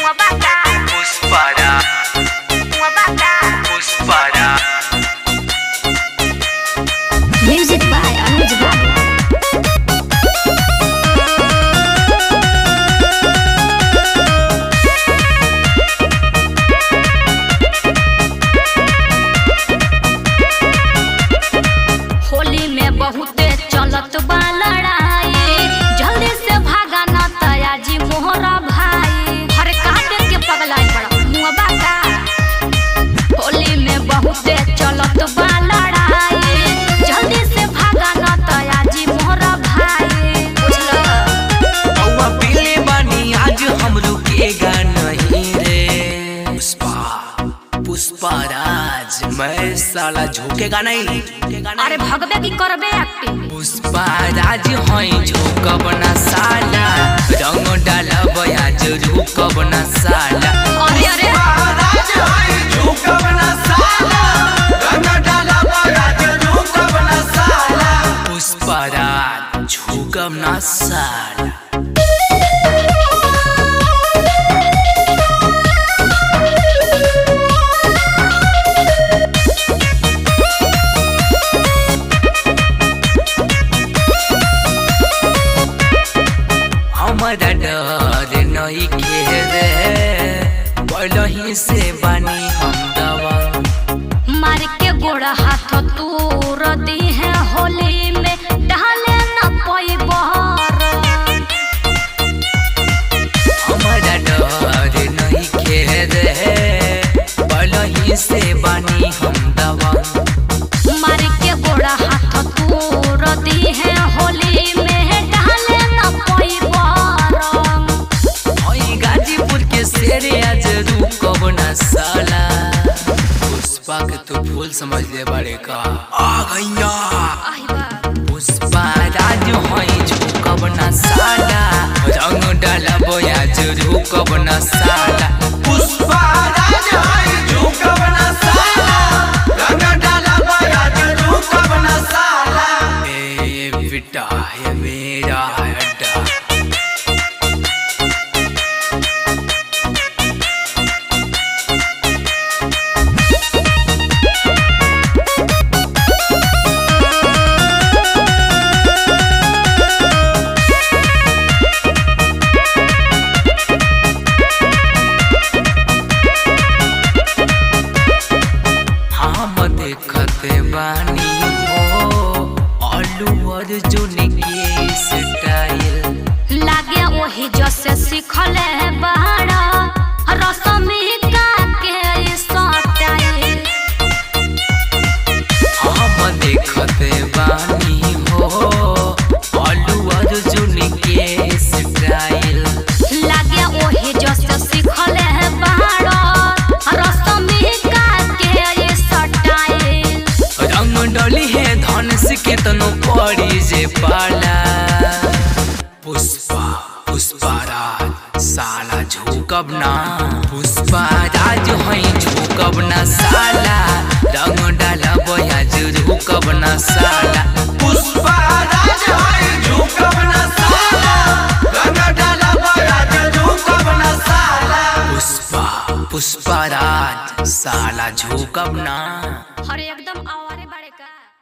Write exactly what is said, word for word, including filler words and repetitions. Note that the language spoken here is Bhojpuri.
Puspara, Puspara. Music by Anuj Babu. Holi में बहुते चलत बा लड़ाई, जल्दी से भागा न तया जी मोहरा भाई। हर काटे के पगलाई बड़ा मुआ का। होली में बहुते चलत बा लड़ाई, जल्दी से भागा न तया जी मोहरा भाई। बुझला औवा पीले बानी आज हम रुकेगा नहीं रे। पुष्पा पुष्पाराज मैं साला झुकेगा नहीं। अरे भगबे की करबे एक्टिंग। पुष्पाराज हई झुकब ना साला, रंग डालब आज रुकब ना साला। अरे अरे पुष्पाराज हई झुकब ना साला, रंग डालब आज रुकब ना साला। पुष्पाराज झुकब ना साला। हमारा डर नहीं खेरे, पहले से बानी हम दवा। मार के गोड़ा हाथ तूर दी है होली में, डाले न कोई बहर। हमारा डर नहीं खेरे, पहले से बानी हम दवा। मार के गोड़ा हाथ तूर दी है होली में, डाले न कोई बहर। ओई गाजीपुर के शेरे आज रुकब ना साला। पुष्पा के तो फूल समझ ले बड़े का आ गैया। आई बा पुष्पा राज हई झुकब ना साला, रंग डालब आज रुकब ना साला। पुष्पा राज हई झुकब ना साला, रंग डालब आज रुकब ना साला। ए बेटा ये मेरा अड्डा। देखते बानी हो आलू अर्जुन के स्टाइल, लागे वही जैसे सिखले बड़ा रसमिका के स्टाइल। हम देखते बानी हो आलू अर्जुन के स्टाइल, लागे वही जैसे सिखले बड़ा रसमिका के स्टाइल। रंग डली है धनुष के तनो पड़ी जे पाला। पुष्पा पुष्पाराज साला झुकब ना। पुष्पाराज हई झुकब ना साला, रंग डालब आज रुकब ना साला। पुष्पाराज हई झुकब ना साला, रंग डालब आज रुकब ना साला। पुष्पा पुष्पाराज साला झुकब ना। हर एकदम आवारे बड़े का।